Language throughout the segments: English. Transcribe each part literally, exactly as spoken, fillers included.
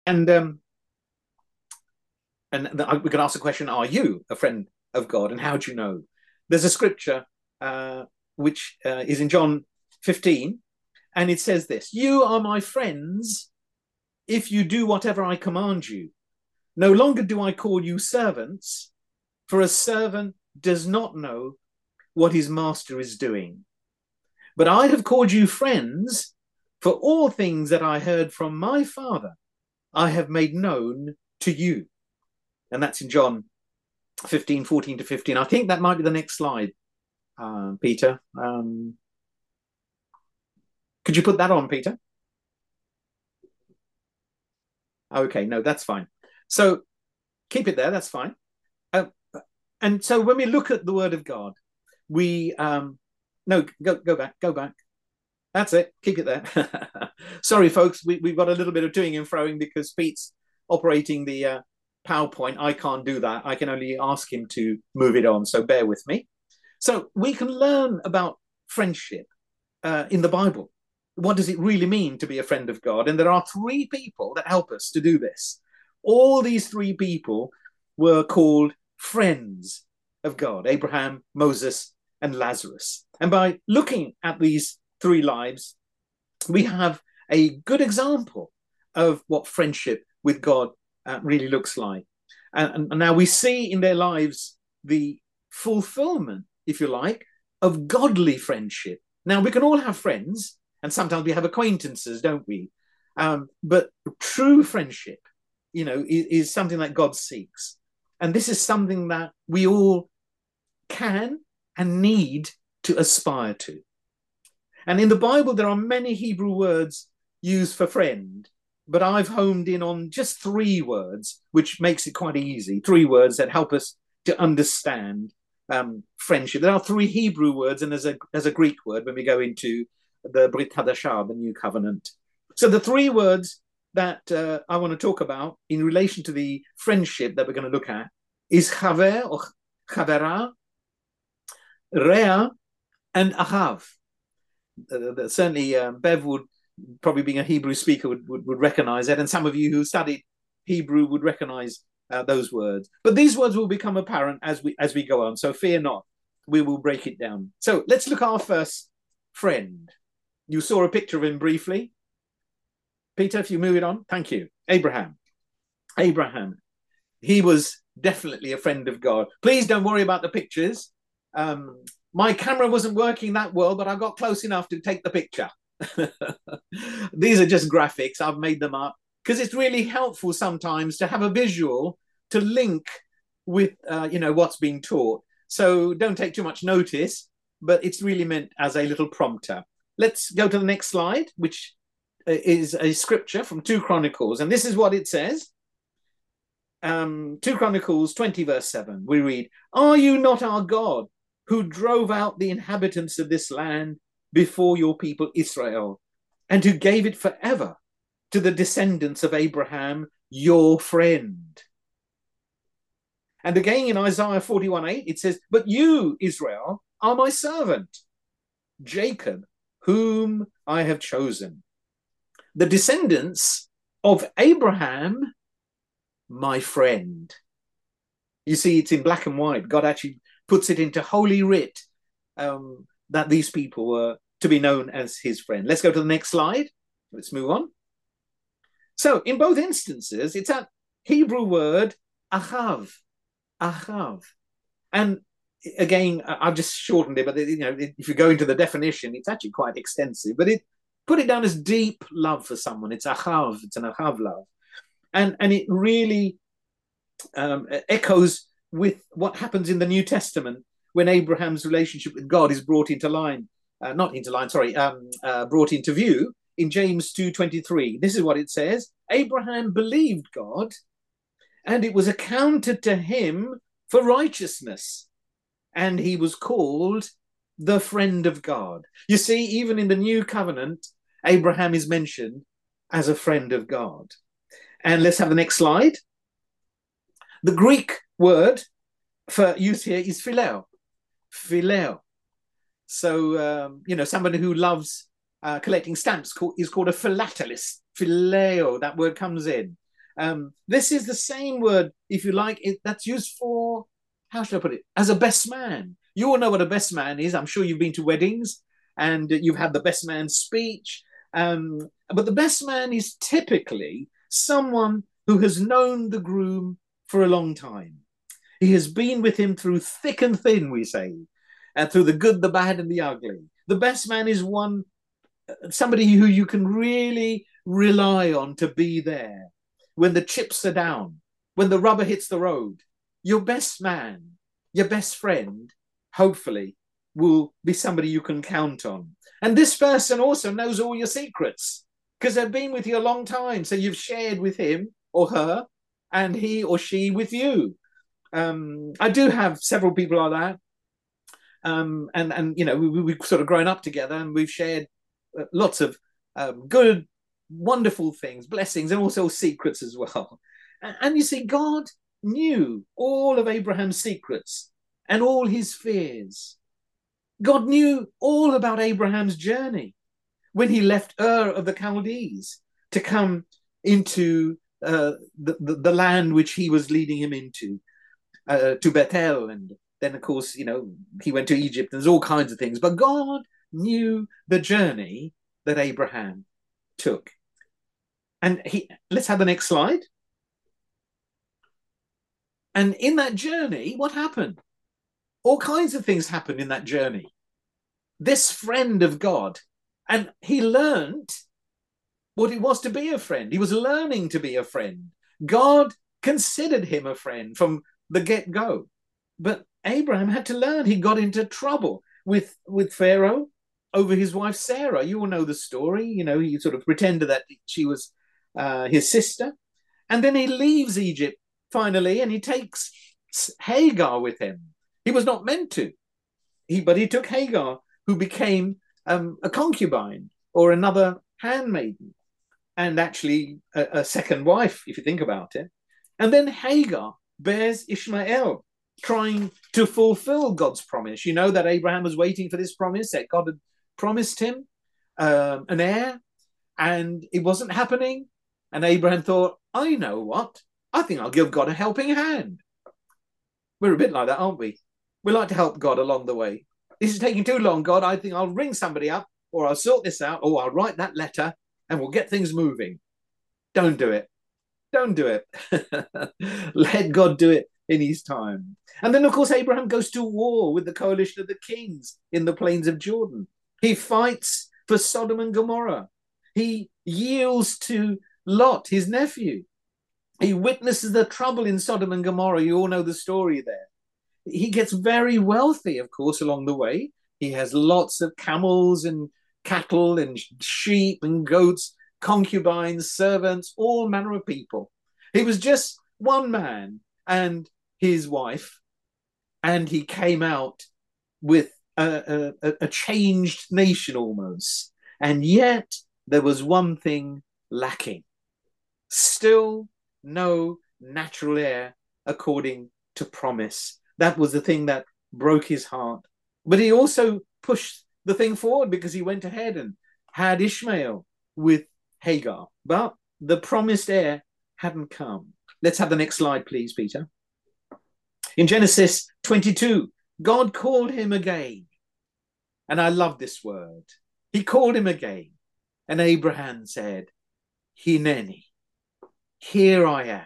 And um, and the, we can ask the question: are you a friend of God? And how do you know? There's a scripture uh, which uh, is in John fifteen, and it says this: "You are my friends if you do whatever I command you. No longer do I call you servants, for a servant does not know what his master is doing. But I have called you friends, for all things that I heard from my Father, I have made known to you." And that's in John fifteen, fourteen to fifteen. I think that might be the next slide, uh, Peter. Um, could you put that on, Peter? Okay, no, that's fine. So keep it there, that's fine. Uh, and so when we look at the Word of God, we, um, no, go, go back, go back. That's it, keep it there. Sorry, folks, we, we've got a little bit of toing and froing because Pete's operating the uh, PowerPoint. I can't do that. I can only ask him to move it on, so bear with me. So we can learn about friendship uh, in the Bible. What does it really mean to be a friend of God? And there are three people that help us to do this. All these three people were called friends of God: Abraham, Moses, and Lazarus. And by looking at these three lives, we have a good example of what friendship with God uh, really looks like. And, and now we see in their lives the fulfillment, if you like, of godly friendship. Now, we can all have friends, and sometimes we have acquaintances, don't we? Um, but true friendship, you know, is, is something that God seeks. And this is something that we all can and need to aspire to. And in the Bible, there are many Hebrew words used for friend, but I've homed in on just three words, which makes it quite easy. Three words that help us to understand um, friendship. There are three Hebrew words, and there's a, there's a Greek word when we go into the Brit Hadashah, the New Covenant. So the three words that uh, I want to talk about in relation to the friendship that we're going to look at is chaver or chavera, rea, and ahav. Uh, certainly, uh, Bev would, probably being a Hebrew speaker, would, would, would recognize that. And some of you who studied Hebrew would recognize uh, those words. But these words will become apparent as we as we go on. So fear not, we will break it down. So let's look at our first friend. You saw a picture of him briefly. Peter, if you move it on. Thank you. Abraham. Abraham. He was definitely a friend of God. Please don't worry about the pictures. Um, my camera wasn't working that well, but I got close enough to take the picture. These are just graphics. I've made them up because it's really helpful sometimes to have a visual to link with, uh, you know, what's being taught. So don't take too much notice, but it's really meant as a little prompter. Let's go to the next slide, which is a scripture from Second Chronicles. And this is what it says. Um, Second Chronicles twenty, verse seven, we read, "Are you not our God, who drove out the inhabitants of this land before your people Israel, and who gave it forever to the descendants of Abraham, your friend?" And again in Isaiah forty-one, eight, it says, "But you, Israel, are my servant, Jacob, whom I have chosen, the descendants of Abraham, my friend." You see, it's in black and white. God actually puts it into Holy Writ um, that these people were to be known as his friend. Let's go to the next slide. Let's move on. So in both instances, it's that Hebrew word ahav, ahav. And again, I've just shortened it, but you know, if you go into the definition, it's actually quite extensive, but it put it down as deep love for someone. It's ahav, it's an ahav love. And, and it really um, echoes with what happens in the New Testament when Abraham's relationship with God is brought into line, uh, not into line, sorry, um, uh, brought into view in James two twenty-three. This is what it says: "Abraham believed God, and it was accounted to him for righteousness, and he was called the friend of God." You see, even in the New Covenant, Abraham is mentioned as a friend of God. And let's have the next slide. The Greek word for use here is phileo. Phileo. So, um, you know, somebody who loves uh, collecting stamps call, is called a philatelist. Phileo, that word comes in. Um, this is the same word, if you like, it, that's used for, how should I put it, as a best man. You all know what a best man is. I'm sure you've been to weddings and you've had the best man speech. Um, but the best man is typically someone who has known the groom for a long time. He has been with him through thick and thin, we say, and through the good, the bad, and the ugly. The best man is one, somebody who you can really rely on to be there when the chips are down, when the rubber hits the road. Your best man, your best friend, hopefully, will be somebody you can count on. And this person also knows all your secrets because they've been with you a long time. So you've shared with him or her, and he or she with you. Um, I do have several people like that. Um, and, and, you know, we, we've sort of grown up together and we've shared lots of um, good, wonderful things, blessings, and also secrets as well. And, and you see, God knew all of Abraham's secrets and all his fears. God knew all about Abraham's journey when he left Ur of the Chaldees to come into uh, the, the, the land which he was leading him into, uh, to Bethel. And then, of course, you know, he went to Egypt. There's all kinds of things. But God knew the journey that Abraham took. And he, let's have the next slide. And in that journey, what happened? All kinds of things happened in that journey. This friend of God, and he learned what it was to be a friend. He was learning to be a friend. God considered him a friend from the get-go. But Abraham had to learn. He got into trouble with, with Pharaoh over his wife Sarah. You all know the story. You know, he sort of pretended that she was uh, his sister. And then he leaves Egypt finally, and he takes Hagar with him. He was not meant to. He, but he took Hagar, who became um, a concubine or another handmaiden, and actually a, a second wife, if you think about it. And then Hagar bears Ishmael, trying to fulfill God's promise. You know that Abraham was waiting for this promise, that God had promised him um, an heir, and it wasn't happening. And Abraham thought, I know what, I think I'll give God a helping hand. We're a bit like that, aren't we? We like to help God along the way. This is taking too long, God. I think I'll ring somebody up, or I'll sort this out, or I'll write that letter, and we'll get things moving. Don't do it. Don't do it. Let God do it in his time. And then, of course, Abraham goes to war with the coalition of the kings in the plains of Jordan. He fights for Sodom and Gomorrah. He yields to Lot, his nephew. He witnesses the trouble in Sodom and Gomorrah. You all know the story there. He gets very wealthy, of course, along the way. He has lots of camels and cattle and sheep and goats, concubines, servants, all manner of people. He was just one man and his wife, and he came out with a, a, a changed nation almost. And yet there was one thing lacking. Still no natural heir according to promise. That was the thing that broke his heart. But he also pushed the thing forward because he went ahead and had Ishmael with Hagar. But the promised heir hadn't come. Let's have the next slide, please, Peter. In Genesis twenty-two, God called him again. And I love this word. He called him again. And Abraham said, Hineni, here I am.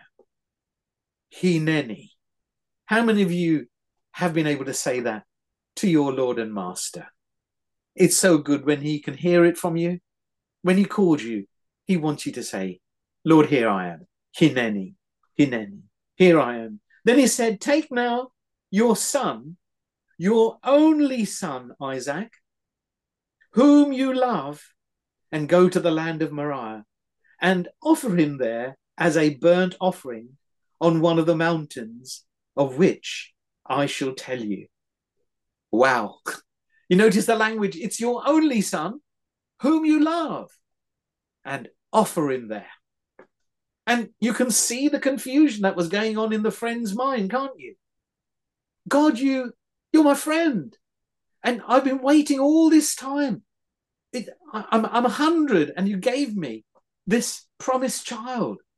Hineni. How many of you have been able to say that to your Lord and Master? It's so good when he can hear it from you. When he called you, he wants you to say, Lord, here I am. Hineni, Hineni, here I am. Then he said, take now your son, your only son, Isaac, whom you love, and go to the land of Moriah and offer him there as a burnt offering on one of the mountains of which I shall tell you. Wow. You notice the language. It's your only son whom you love, and offer him there. And you can see the confusion that was going on in the friend's mind, can't you? God, you, you're my friend. And I've been waiting all this time. It, I, I'm, I'm a hundred and you gave me this promised child.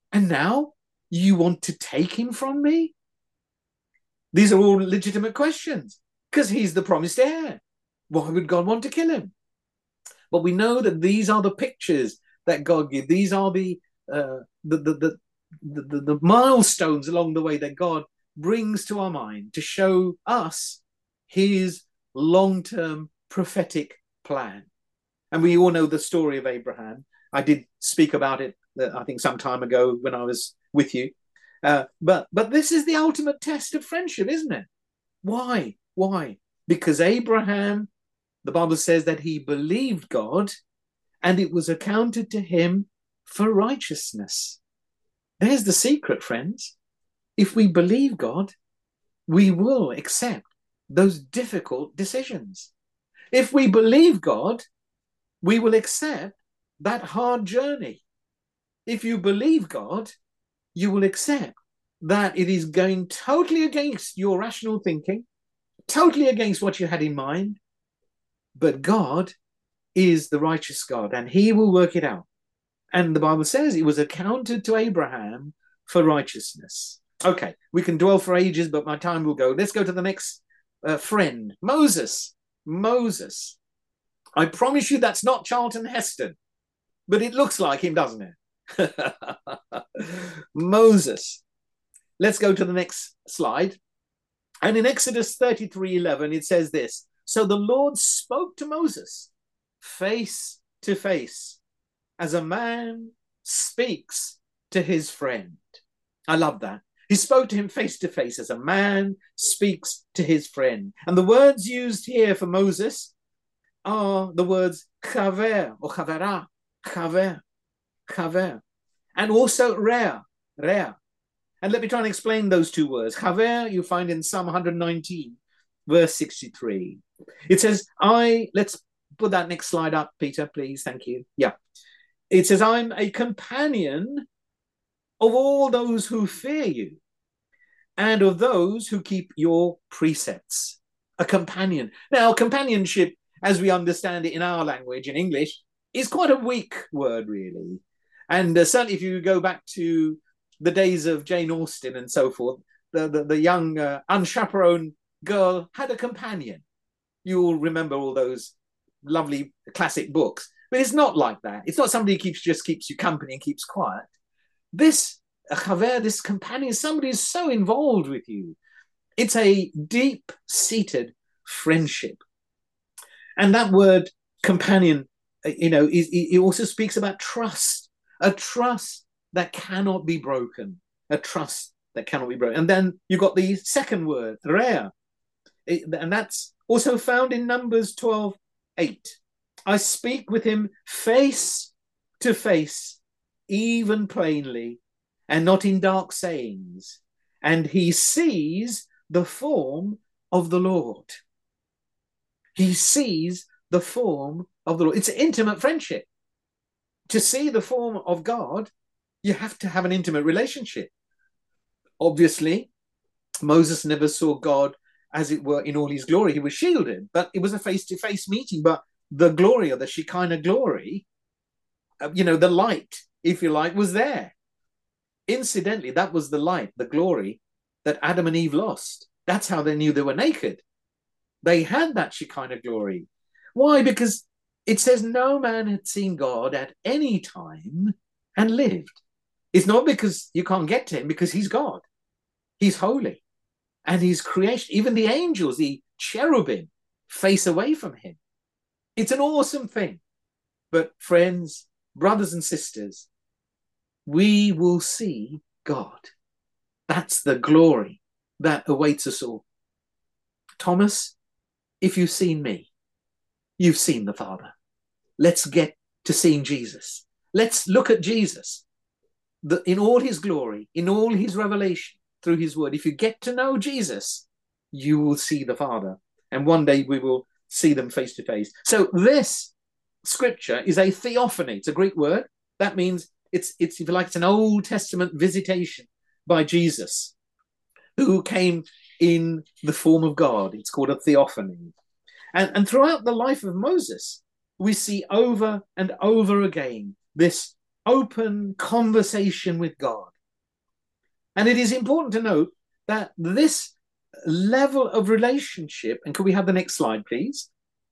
And now you want to take him from me? These are all legitimate questions because he's the promised heir. Why would God want to kill him? But we know that these are the pictures that God gives. These are the, uh, the, the, the, the, the, the milestones along the way that God brings to our mind to show us his long-term prophetic plan. And we all know the story of Abraham. I did speak about it, uh, I think, some time ago when I was with you. Uh, but but this is the ultimate test of friendship, isn't it? Why? Why? Because Abraham, the Bible says that he believed God and it was accounted to him for righteousness. There's the secret, friends. If we believe God, we will accept those difficult decisions. If we believe God, we will accept that hard journey. If you believe God, you will accept that it is going totally against your rational thinking, totally against what you had in mind, but God is the righteous God and he will work it out. And the Bible says it was accounted to Abraham for righteousness. Okay, we can dwell for ages, but my time will go. Let's go to the next uh, friend, Moses. Moses. I promise you that's not Charlton Heston, but it looks like him, doesn't it? Moses. Let's go to the next slide. And in Exodus thirty-three eleven, it says this: so the Lord spoke to Moses face to face, as a man speaks to his friend. I love that. He spoke to him face to face, as a man speaks to his friend. And the words used here for Moses are the words chaver or chavera, chaver, chaver, and also rea, rea. And let me try and explain those two words. Chaver, you find in Psalm one nineteen, verse sixty-three. It says, I, let's put that next slide up, Peter, please. Thank you. Yeah. It says, I'm a companion of all those who fear you and of those who keep your precepts. A companion. Now, companionship, as we understand it in our language, in English, is quite a weak word, really. And uh, certainly if you go back to the days of Jane Austen and so forth, the, the, the young uh, unchaperoned girl had a companion. You all remember all those lovely classic books. But it's not like that. It's not somebody who keeps, just keeps you company and keeps quiet. This chaver, this companion, somebody who's so involved with you. It's a deep-seated friendship. And that word companion, you know, is, it also speaks about trust, a trust that cannot be broken, a trust that cannot be broken. And then you've got the second word, rea, and that's also found in Numbers twelve eight. I speak with him face to face, even plainly, and not in dark sayings. And he sees the form of the Lord. He sees the form of the Lord. It's an intimate friendship. To see the form of God, you have to have an intimate relationship. Obviously, Moses never saw God, as it were, in all his glory. He was shielded, but it was a face-to-face meeting. But the glory, or the Shekinah glory, uh, you know, the light, if you like, was there. Incidentally, that was the light, the glory that Adam and Eve lost. That's how they knew they were naked. They had that Shekinah glory. Why? Because it says no man had seen God at any time and lived. It's not because you can't get to him, because he's God. He's holy. And his creation, even the angels, the cherubim, face away from him. It's an awesome thing. But friends, brothers and sisters, we will see God. That's the glory that awaits us all. Thomas, if you've seen me, you've seen the Father. Let's get to seeing Jesus. Let's look at Jesus the, in all his glory, in all his revelation through his word. If you get to know Jesus, you will see the Father. And one day we will see them face to face. So this scripture is a theophany. It's a Greek word. That means it's, it's if you like, it's an Old Testament visitation by Jesus, who came in the form of God. It's called a theophany. And, and throughout the life of Moses, we see over and over again this open conversation with God. And it is important to note that this level of relationship, and could we have the next slide, please?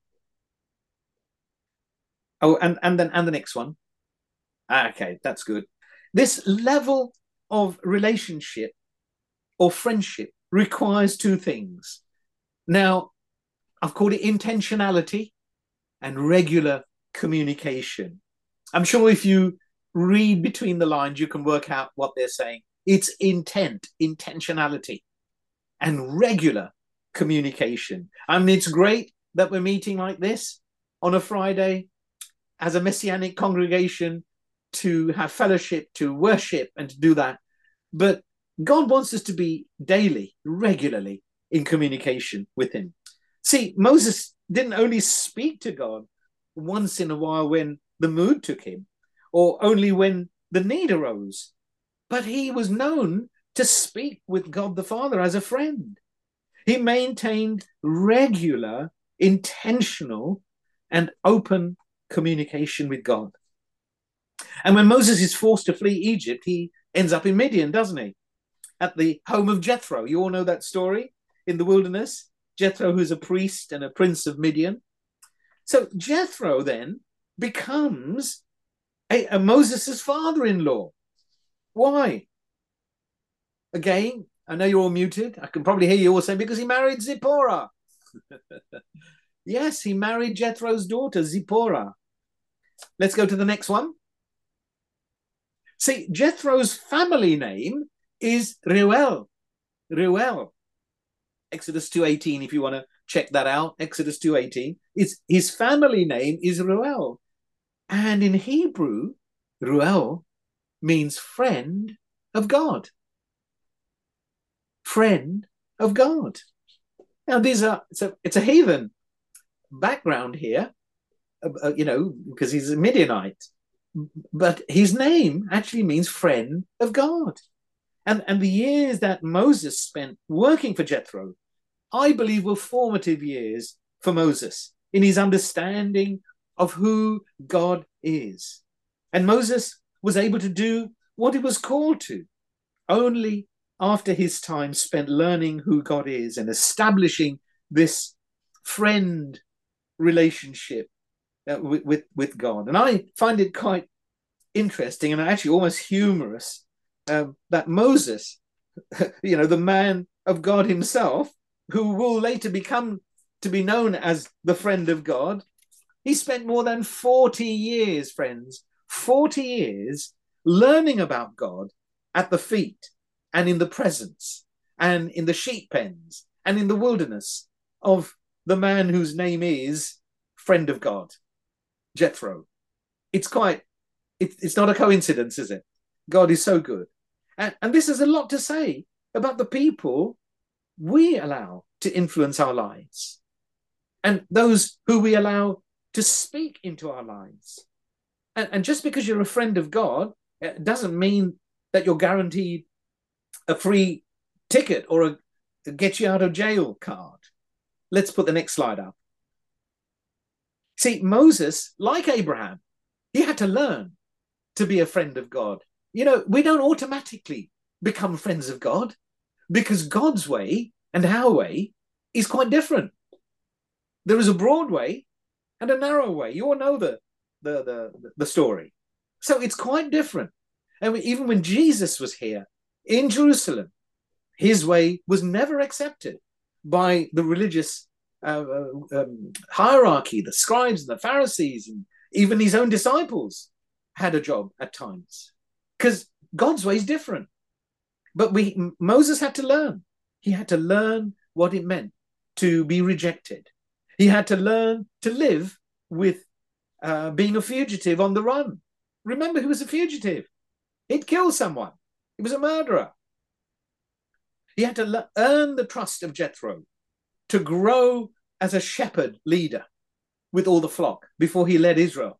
Oh, and, and then and the next one. Okay, that's good. This level of relationship or friendship requires two things. Now, I've called it intentionality and regular communication. I'm sure if you read between the lines, you can work out what they're saying. It's intent, intentionality, and regular communication. I mean, it's great that we're meeting like this on a Friday as a messianic congregation to have fellowship, to worship, and to do that. But God wants us to be daily, regularly in communication with him. See, Moses didn't only speak to God once in a while when the mood took him, or only when the need arose, but he was known to speak with God the Father as a friend. He maintained regular, intentional, and open communication with God. And when Moses is forced to flee Egypt, he ends up in Midian, doesn't he? At the home of Jethro. You all know that story in the wilderness. Jethro, who's a priest and a prince of Midian. So Jethro then becomes a, a Moses' father-in-law. Why? Again, I know you're all muted. I can probably hear you all saying, because he married Zipporah. Yes, he married Jethro's daughter, Zipporah. Let's go to the next one. See, Jethro's family name is Reuel. Reuel. Exodus two eighteen, if you want to check that out. Exodus two eighteen. It's, his family name is Reuel. And in Hebrew, Reuel means friend of God. Friend of God. Now, these are, it's a, it's a heathen background here, uh, you know, because he's a Midianite. But his name actually means friend of God. And, and the years that Moses spent working for Jethro, I believe, were formative years for Moses in his understanding of who God is. And Moses was able to do what he was called to only after his time spent learning who God is and establishing this friend relationship uh, with, with, with God. And I find it quite interesting and actually almost humorous um, that Moses, you know, the man of God himself, who will later become to be known as the friend of God, he spent more than forty years, friends, forty years learning about God at the feet and in the presence and in the sheep pens and in the wilderness of the man whose name is friend of God, Jethro. It's quite, it, it's not a coincidence, is it? God is so good. And, and this has a lot to say about the people we allow to influence our lives and those who we allow to speak into our lives. And, and just because you're a friend of God, it doesn't mean that you're guaranteed a free ticket or a, a get you out of jail card. Let's put the next slide up. See, Moses, like Abraham, he had to learn to be a friend of God. You know, we don't automatically become friends of God because God's way and our way is quite different. There is a broad way and a narrow way. You all know the, the, the, the story. So it's quite different. And even when Jesus was here in Jerusalem, his way was never accepted by the religious uh, um, hierarchy, the scribes and the Pharisees, and even his own disciples had a job at times because God's way is different. But we, Moses had to learn. He had to learn what it meant to be rejected. He had to learn to live with uh, being a fugitive on the run. Remember, he was a fugitive. He'd killed someone. He was a murderer. He had to le- earn the trust of Jethro to grow as a shepherd leader with all the flock before he led Israel,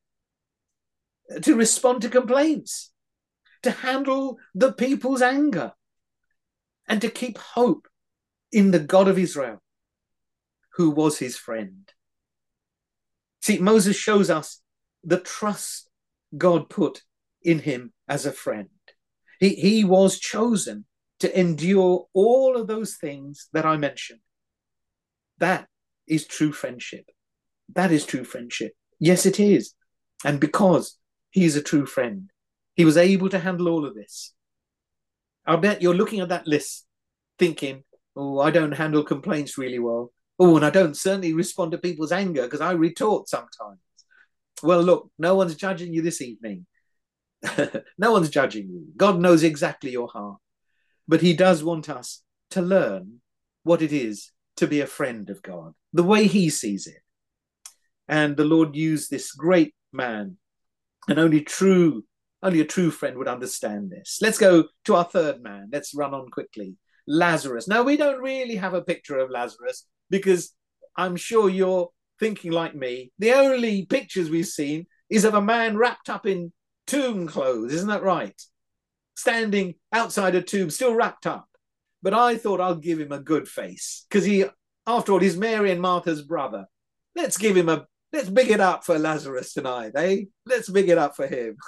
to respond to complaints, to handle the people's anger, and to keep hope in the God of Israel, who was his friend. See, Moses shows us the trust God put in him as a friend. He, he was chosen to endure all of those things that I mentioned. That is true friendship. That is true friendship. Yes, it is. And because he's a true friend, he was able to handle all of this. I'll bet you're looking at that list thinking, oh, I don't handle complaints really well. Oh, and I don't certainly respond to people's anger because I retort sometimes. Well, look, no one's judging you this evening. No one's judging you. God knows exactly your heart. But he does want us to learn what it is to be a friend of God, the way he sees it. And the Lord used this great man, and only true, only a true friend would understand this. Let's go to our third man. Let's run on quickly. Lazarus. Now, we don't really have a picture of Lazarus because I'm sure you're thinking like me. The only pictures we've seen is of a man wrapped up in tomb clothes. Isn't that right? Standing outside a tomb, still wrapped up. But I thought I'll give him a good face because he, after all, he's Mary and Martha's brother. Let's give him a, let's big it up for Lazarus tonight, eh? Let's big it up for him.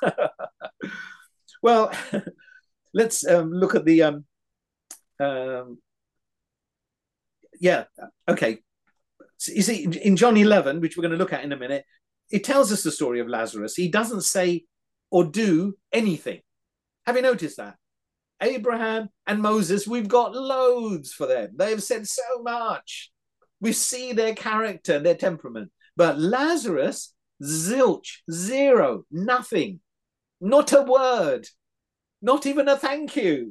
Well, let's um, look at the, um, um, yeah, okay. So you see, in John eleven, which we're going to look at in a minute, it tells us the story of Lazarus. He doesn't say or do anything. Have you noticed that? Abraham and Moses, we've got loads for them. They've said so much. We see their character, their temperament. But Lazarus, zilch, zero, nothing, not a word, not even a thank you.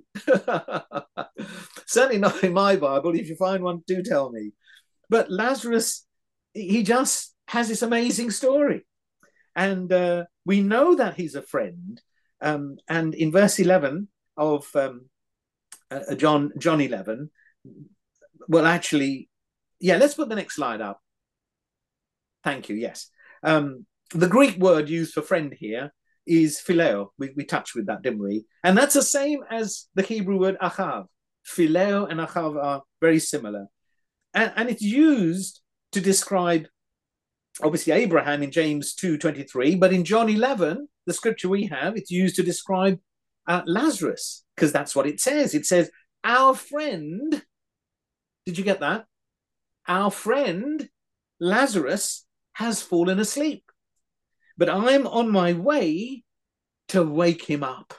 Certainly not in my Bible. If you find one, do tell me. But Lazarus, he just has this amazing story. And uh, we know that he's a friend. Um, and in verse eleven of um, uh, John, John eleven, well, actually, yeah, let's put the next slide up. Thank you, yes. Um, the Greek word used for friend here is phileo. We, we touched with that, didn't we? And that's the same as the Hebrew word achav. Phileo and achav are very similar. And, and it's used to describe, obviously, Abraham in James two twenty-three, but in John eleven, the scripture we have, it's used to describe uh, Lazarus, because that's what it says. It says, our friend, did you get that? Our friend, Lazarus, has fallen asleep, but I'm on my way to wake him up.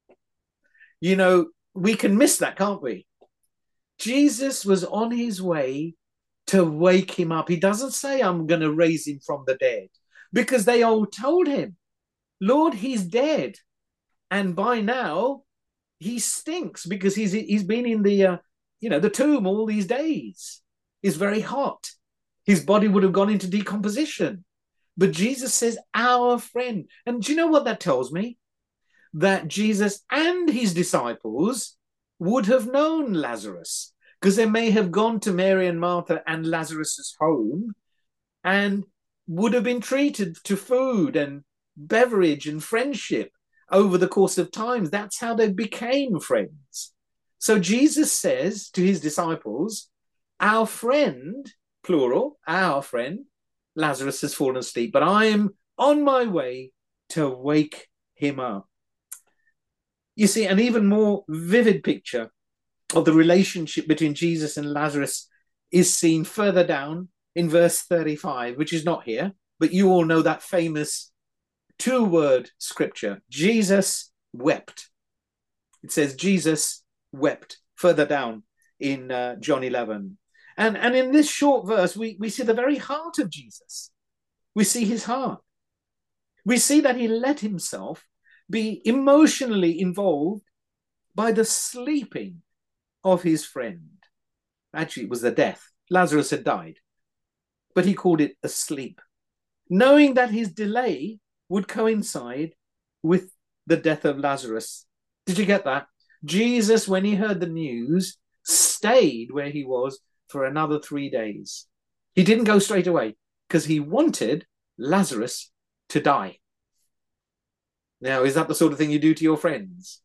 You know, we can miss that, can't we? Jesus was on his way to wake him up. He doesn't say, I'm going to raise him from the dead, because they all told him, Lord, he's dead. And by now he stinks because he's he's been in the, uh, you know, the tomb all these days. It's very hot. His body would have gone into decomposition. But Jesus says, our friend. And do you know what that tells me? That Jesus and his disciples would have known Lazarus, because they may have gone to Mary and Martha and Lazarus's home and would have been treated to food and beverage and friendship over the course of time. That's how they became friends. So Jesus says to his disciples, our friend, plural, our friend, Lazarus has fallen asleep, but I am on my way to wake him up. You see, an even more vivid picture of the relationship between Jesus and Lazarus is seen further down in verse thirty-five, which is not here, but you all know that famous two-word scripture, Jesus wept. It says Jesus wept further down in uh, John eleven. And, and in this short verse, we, we see the very heart of Jesus. We see his heart. We see that he let himself be emotionally involved by the sleeping of his friend. Actually, it was the death. Lazarus had died, but he called it a sleep, knowing that his delay would coincide with the death of Lazarus. Did you get that? Jesus, when he heard the news, stayed where he was for another three days. He didn't go straight away because he wanted Lazarus to die. Now, is that the sort of thing you do to your friends?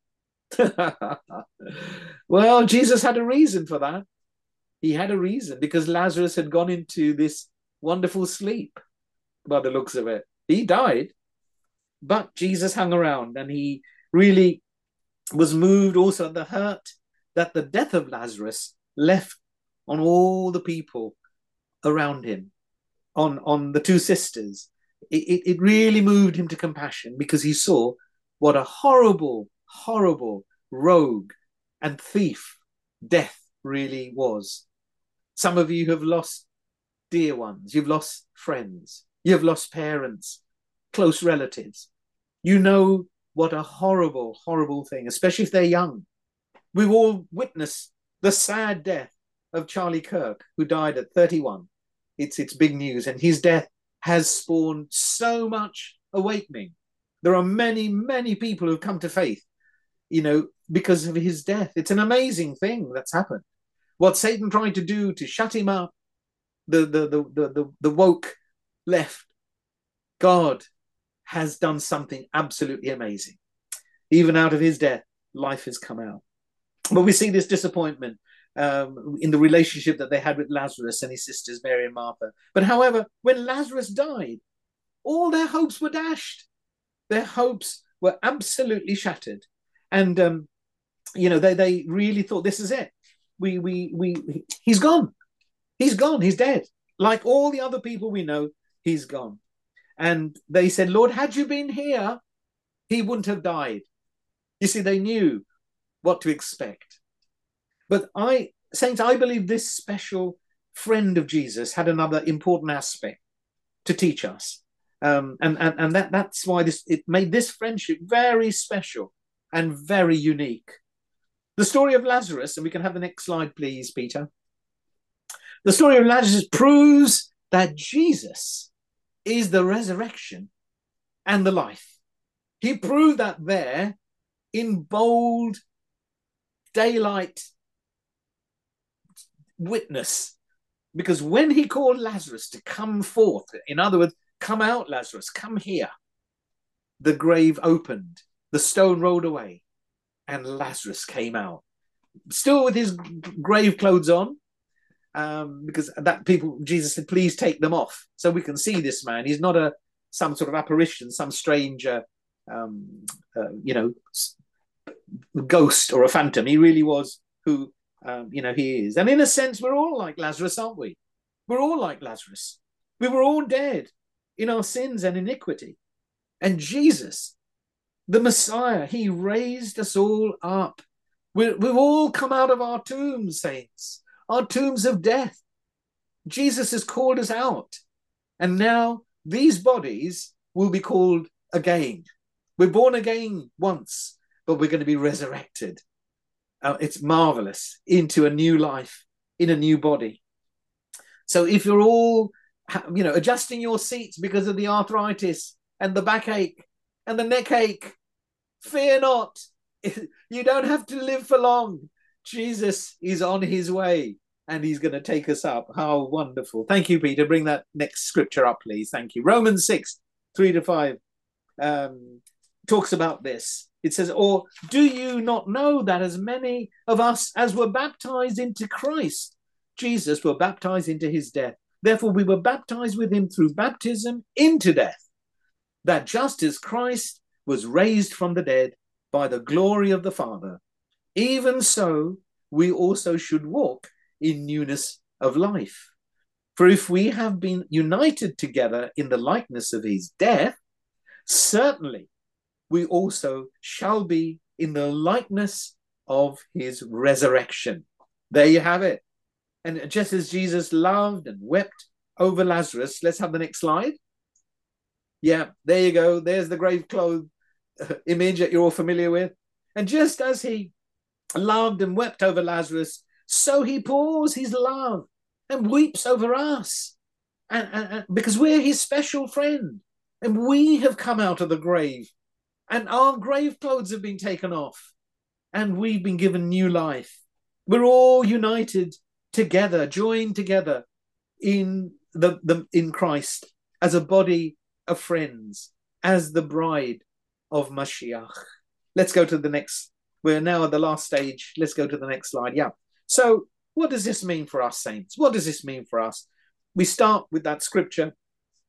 Well, Jesus had a reason for that. He had a reason because Lazarus had gone into this wonderful sleep by the looks of it. He died, But Jesus hung around, and he really was moved also at the hurt that the death of Lazarus left on all the people around him, on, on the two sisters. It, it, it really moved him to compassion, because he saw what a horrible, horrible rogue and thief death really was. Some of you have lost dear ones, you've lost friends, you've lost parents, close relatives. You know what a horrible, horrible thing, especially if they're young. We've all witnessed the sad death of Charlie Kirk, who died at thirty-one. It's, it's big news, and his death has spawned so much awakening. There are many, many people who've come to faith, you know, because of his death. It's an amazing thing that's happened. What Satan tried to do to shut him up, the, the, the, the, the, the woke left, God has done something absolutely amazing. Even out of his death, life has come out. But we see this disappointment um, in the relationship that they had with Lazarus and his sisters, Mary and Martha. But however, when Lazarus died, all their hopes were dashed. Their hopes were absolutely shattered. And, um, you know, they, they really thought, this is it. We, we, we, he's gone. He's gone. He's dead. Like all the other people we know, he's gone. And they said, Lord, had you been here, he wouldn't have died. You see, they knew what to expect. But I, saints, I believe this special friend of Jesus had another important aspect to teach us. Um, and and, and that, that's why this it made this friendship very special and very unique. The story of Lazarus, and we can have the next slide, please, Peter. The story of Lazarus proves that Jesus is the resurrection and the life. He proved that there in bold daylight witness, because when he called Lazarus to come forth, in other words, come out, Lazarus, come here, the grave opened, the stone rolled away, and Lazarus came out, still with his grave clothes on, um, because that people, Jesus said, please take them off so we can see this man. He's not a some sort of apparition, some strange, uh, um, uh, you know, ghost or a phantom. He really was who, um, you know, he is. And in a sense, we're all like Lazarus, aren't we? We're all like Lazarus. We were all dead in our sins and iniquity. And Jesus, the Messiah, he raised us all up. We're, we've all come out of our tombs, saints, our tombs of death. Jesus has called us out. And now these bodies will be called again. We're born again once, but we're going to be resurrected. Uh, it's marvelous, into a new life, in a new body. So if you're all, you know, adjusting your seats because of the arthritis and the backache and the neck ache, fear not. You don't have to live for long. Jesus is on his way and he's going to take us up. How wonderful. Thank you, Peter. Bring that next scripture up, please. Thank you. Romans six, three to five um, talks about this. It says, or do you not know that as many of us as were baptized into Christ, Jesus, were baptized into his death? Therefore, we were baptized with him through baptism into death, that just as Christ was raised from the dead by the glory of the Father, even so we also should walk in newness of life. For if we have been united together in the likeness of his death, certainly we also shall be in the likeness of his resurrection. There you have it. And just as Jesus loved and wept over Lazarus, let's have the next slide. Yeah, there you go. There's the grave clothes image that you're all familiar with. And just as he loved and wept over Lazarus, so he pours his love and weeps over us. And, and, and because we're his special friend. And we have come out of the grave. And our grave clothes have been taken off. And we've been given new life. We're all united together, joined together in the, the in Christ as a body of friends, as the bride of Mashiach. Let's go to the next. We're now at the last stage. Let's go to the next slide. Yeah. So what does this mean for us, saints? What does this mean for us? We start with that scripture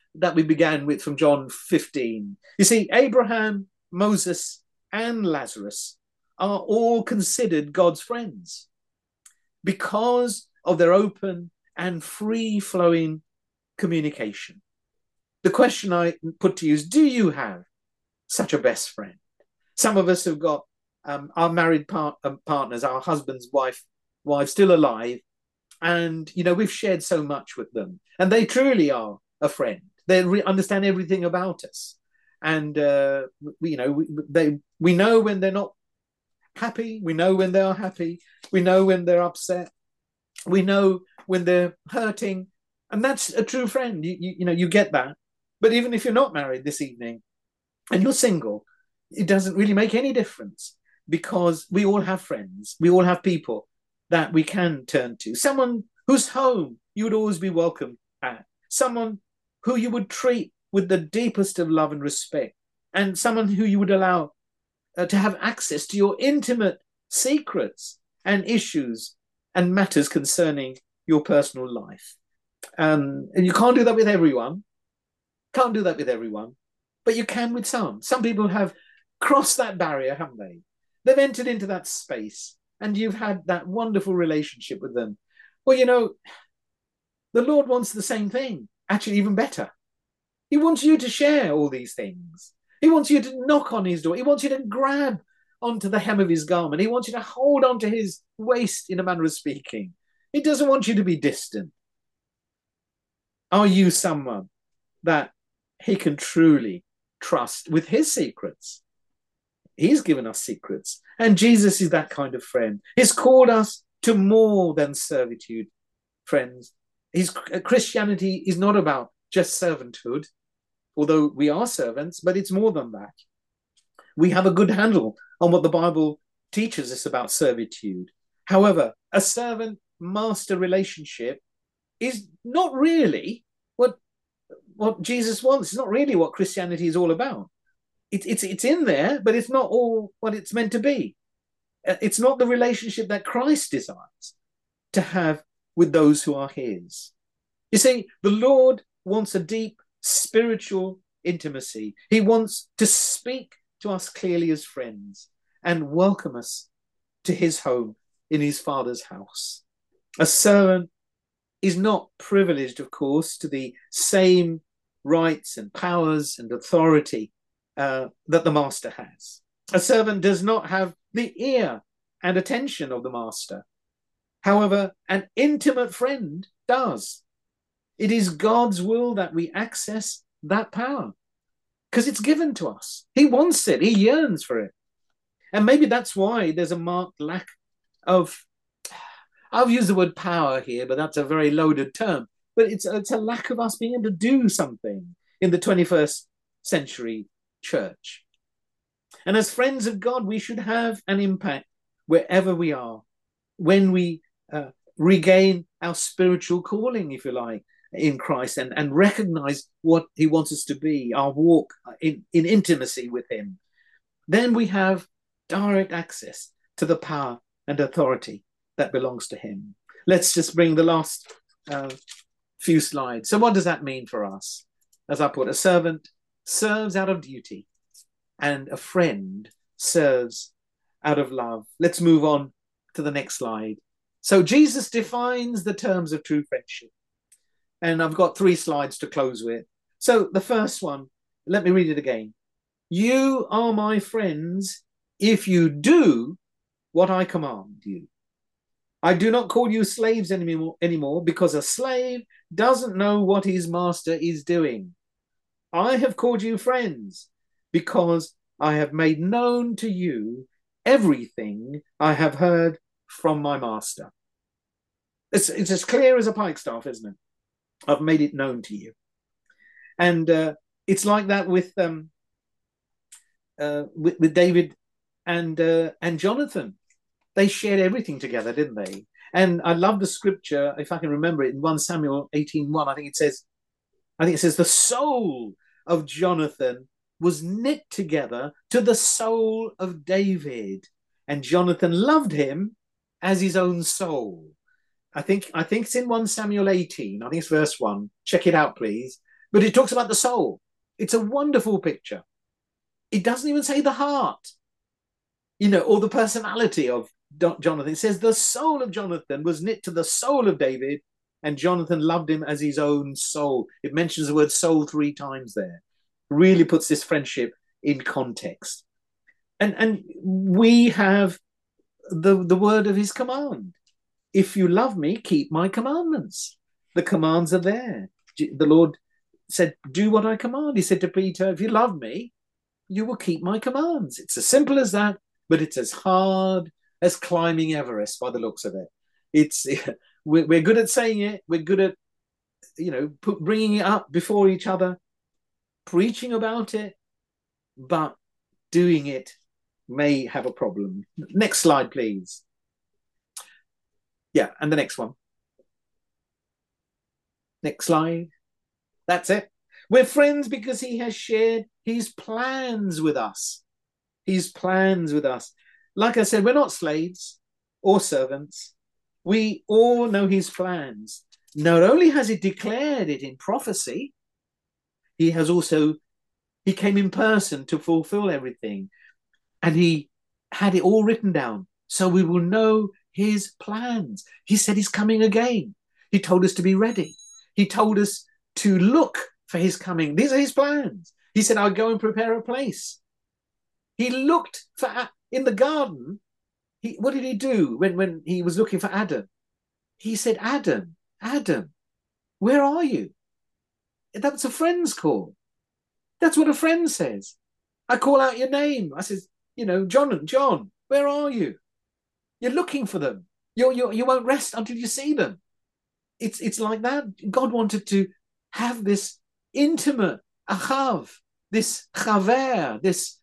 that we began with from John fifteen. You see, Abraham, Moses, and Lazarus are all considered God's friends because of their open and free-flowing communication. The question I put to you is, do you have such a best friend? Some of us have got um, our married par- um, partners, our husband's wife, wives still alive, and you know we've shared so much with them, and they truly are a friend. They re- understand everything about us, and uh, we, you know we, they we know when they're not happy, we know when they are happy, we know when they're upset, we know when they're hurting, and that's a true friend. You, you, you know you get that. But even if you're not married this evening and you're single, it doesn't really make any difference, because we all have friends, we all have people that we can turn to, someone whose home you would always be welcome at, someone who you would treat with the deepest of love and respect, and someone who you would allow uh, to have access to your intimate secrets and issues and matters concerning your personal life. Um, and you can't do that with everyone. Can't do that with everyone, but you can with some. Some people have crossed that barrier, haven't they? They've entered into that space, and you've had that wonderful relationship with them. Well, you know, the Lord wants the same thing, actually even better. He wants you to share all these things. He wants you to knock on his door. He wants you to grab onto the hem of his garment. He wants you to hold onto his waist, in a manner of speaking. He doesn't want you to be distant. Are you someone that he can truly trust with his secrets? He's given us secrets, and Jesus is that kind of friend. He's called us to more than servitude, friends. His Christianity is not about just servanthood, although we are servants, but it's more than that. We have a good handle on what the Bible teaches us about servitude. However, a servant-master relationship is not really what what Jesus wants. It's not really what Christianity is all about. It, it's it's in there, but it's not all what it's meant to be. It's not the relationship that Christ desires to have with those who are his. You see, the Lord wants a deep spiritual intimacy. He wants to speak to us clearly as friends and welcome us to his home in his Father's house. A servant is not privileged, of course, to the same rights and powers and authority uh, that the master has. A servant does not have the ear and attention of the master. However, an intimate friend does. It is God's will that we access that power because it's given to us. He wants it. He yearns for it. And maybe that's why there's a marked lack of, I've used the word power here, but that's a very loaded term. But it's, it's a lack of us being able to do something in the twenty-first century church. And as friends of God, we should have an impact wherever we are, when we uh, regain our spiritual calling, if you like, in Christ, and, and recognize what he wants us to be, our walk in, in intimacy with him. Then we have direct access to the power and authority that belongs to him. Let's just bring the last uh, few slides. So what does that mean for us? As I put, a servant serves out of duty, and a friend serves out of love. Let's move on to the next slide. So Jesus defines the terms of true friendship. And I've got three slides to close with. So the first one, let me read it again. You are my friends if you do what I command you. I do not call you slaves anymore, anymore because a slave doesn't know what his master is doing. I have called you friends because I have made known to you everything I have heard from my master. It's, it's as clear as a pikestaff, isn't it? I've made it known to you. And uh, it's like that with, um, uh, with with David and uh, and Jonathan. They shared everything together, didn't they? And I love the scripture, if I can remember it, in First Samuel eighteen one, I think it says, I think it says, the soul of Jonathan was knit together to the soul of David, and Jonathan loved him as his own soul. I think I think it's in First Samuel eighteen. I think it's verse one. Check it out, please. But it talks about the soul. It's a wonderful picture. It doesn't even say the heart, you know, or the personality of Jonathan. It says the soul of Jonathan was knit to the soul of David, and Jonathan loved him as his own soul. It mentions the word soul three times there. Really puts this friendship in context. And, and we have the, the word of his command. If you love me, keep my commandments. The commands are there. The Lord said, do what I command. He said to Peter, if you love me, you will keep my commands. It's as simple as that, but it's as hard as climbing Everest by the looks of it. It's we're, we're good at saying it. We're good at, you know, put, bringing it up before each other, preaching about it, but doing it may have a problem. Next slide, please. Yeah, and the next one. Next slide. That's it. We're friends because he has shared his plans with us. His plans with us. Like I said, we're not slaves or servants. We all know his plans. Not only has he declared it in prophecy, he has also, he came in person to fulfill everything. And he had it all written down. So we will know his plans. He said he's coming again. He told us to be ready. He told us to look for his coming. These are his plans. He said, I'll go and prepare a place. He looked for, in the garden, he, what did he do when, when he was looking for Adam? He said, Adam, Adam, where are you? That's a friend's call. That's what a friend says. I call out your name. I says, you know, John, John, where are you? You're looking for them. You're, you're, you won't rest until you see them. It's, it's like that. God wanted to have this intimate achav, this chaver, this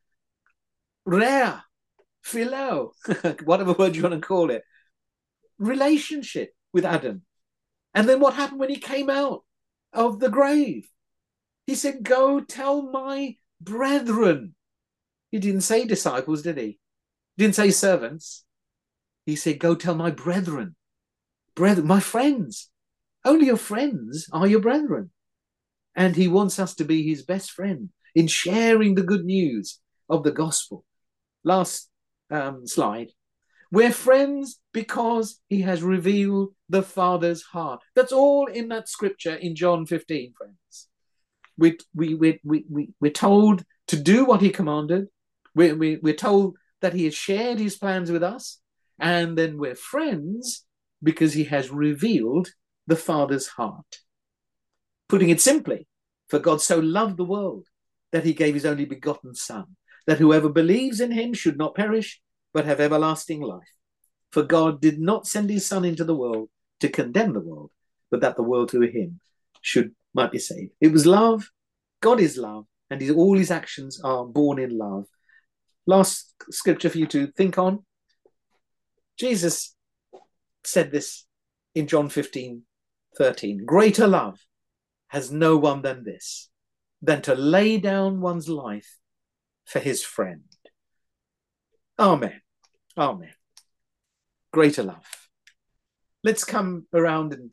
rea, philo, whatever word you want to call it, relationship with Adam. And then what happened when he came out of the grave? He said, go tell my brethren. He didn't say disciples, did he? He didn't say servants. He said, go tell my brethren, brethren, my friends. Only your friends are your brethren. And he wants us to be his best friend in sharing the good news of the gospel. Last um, slide. We're friends because he has revealed the Father's heart. That's all in that scripture in John fifteen, friends. We, we, we, we, we, we're told to do what he commanded. We, we, we're told that he has shared his plans with us. And then we're friends because he has revealed the Father's heart. Putting it simply, for God so loved the world that he gave his only begotten Son, that whoever believes in him should not perish, but have everlasting life. For God did not send his Son into the world to condemn the world, but that the world through him should might be saved. It was love. God is love, and his, all his actions are born in love. Last scripture for you to think on. Jesus said this in John fifteen, thirteen. Greater love has no one than this, than to lay down one's life for his friend. Amen. Amen. Greater love. Let's come around and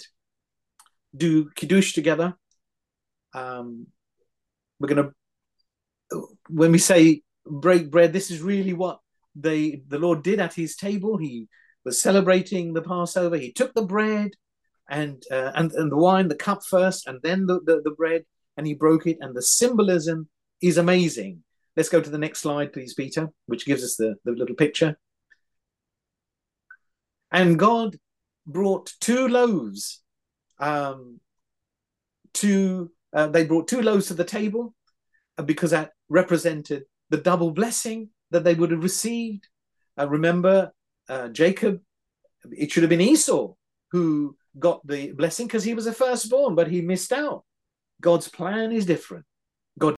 do Kiddush together. Um, we're going to, when we say break bread, this is really what they, the Lord did at his table. He was celebrating the Passover. He took the bread and uh, and, and the wine, the cup first, and then the, the, the bread, and he broke it. And the symbolism is amazing. Let's go to the next slide, please, Peter, which gives us the, the little picture. And God brought two loaves. Um, two, uh, they brought two loaves to the table because that represented the double blessing that they would have received. Uh, remember, uh, Jacob, it should have been Esau who got the blessing because he was a firstborn, but he missed out. God's plan is different.